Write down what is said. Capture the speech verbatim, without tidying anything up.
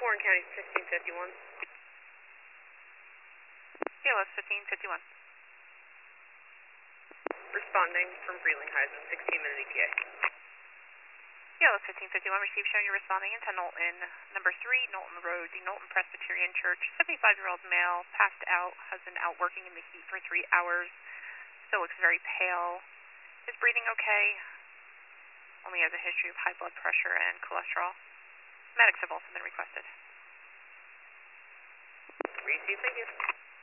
Warren County fifteen fifty-one. K L S fifteen fifty-one. Responding from Frelinghuysen, sixteen minute E T A. K L S fifteen fifty-one, received showing you're responding into Knowlton, number three, Knowlton Road, the Knowlton Presbyterian Church. seventy-five-year-old male, passed out, has been out working in the heat for three hours. Still looks very pale. Is breathing okay? Only has a history of high blood pressure and cholesterol. Medics have also been requested. Receive, thank you.